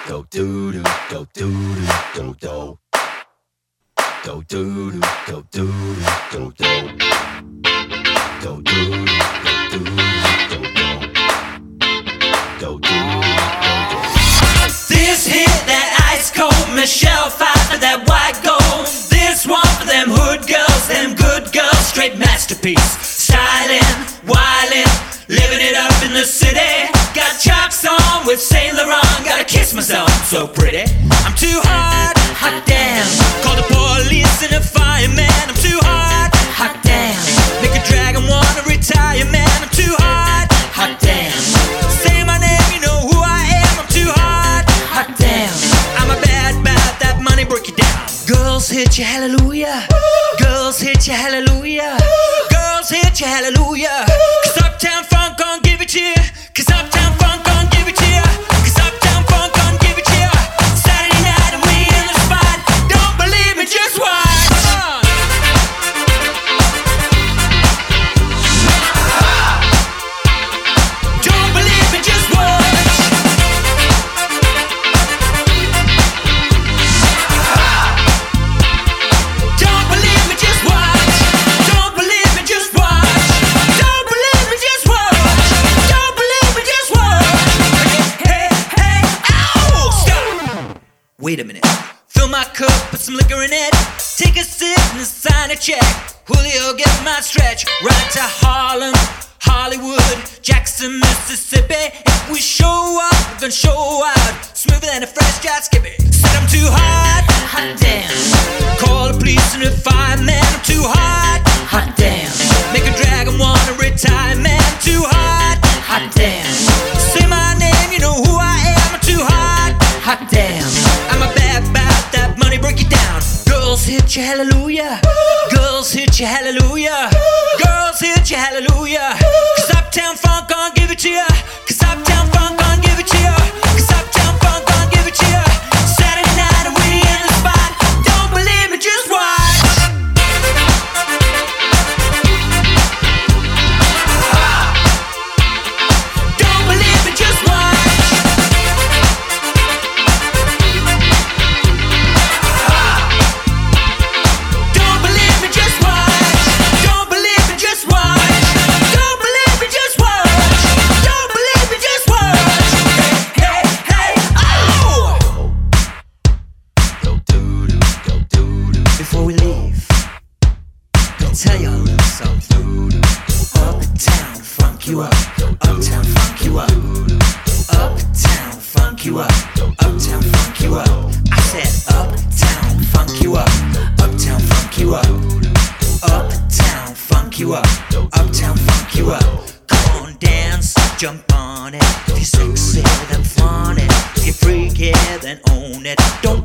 do do do do do do do do do do do do do do do do do do. This hit that ice cold Michelle Pfeiffer, that white gold. This one for them hood girls, them good girls, straight masterpiece. Styling, wildin', living it up in the city. Got Chucks on with Saint Laurent, gotta kiss myself, I'm so pretty. I'm too hot, hot damn. Call the police and the fireman. I'm too hot, hot damn. Make a dragon wanna retire, man. I'm too hot, hot damn. Say my name, you know who I am. I'm too hot, hot damn. I'm a bad, that money break you down. Girls hit you, hallelujah. Girls hit you, hallelujah. Girls hit you, hallelujah. Cause Uptown Funk gon' give it to you. Cause Uptown Funk gon' give it to you. Cause Uptown Funk gon' give it to you. Saturday night and we in the spot. Don't believe me, just watch. Don't believe me, just watch. Don't believe me, just watch. Don't believe me, just watch. Don't believe me, just watch. Don't believe me, just watch. Hey, hey, ow! Stop. Wait a minute. Fill my cup, put some liquor in it. Take a sip and sign a check. Julio, get my stretch. Right to Harlem, Hollywood, Jackson, Mississippi. If we show up, we're gonna show out. Smoother than a fresh jet skippy. Said I'm too hot, hot damn. Call the police and the fireman. I'm too hot, hot damn. Make a dragon wanna retire, man. I'm too hot, hot damn. Say my name, you know who I am. I'm too hot, hot damn. I'm a bad, that money break you down. Girls hit you, hallelujah. Girls hit you, hallelujah. Girls hit you, hallelujah. Cause Uptown Funk gon' give it to you. Cause Uptown Funk gon' give it to you. Cause Uptown Funk gon' give it to you. Saturday night and we in the spot. Don't believe me, just watch. Don't believe me, just watch. Don't believe me, just watch. Don't believe me, just watch. Don't believe me, just watch. Don't believe me, just watch. Hey, hey, oh! Before we leave, I'll tell you a little something. Uptown funk you up. Uptown funk you up. Uptown funk you up. Uptown funk you up. I said uptown funk you up. Uptown funk you up. Uptown funk you up. Uptown funk you up. Come on, dance, jump on it. If you're sexy, then flaunt it. If you're freaky, then own it. Don't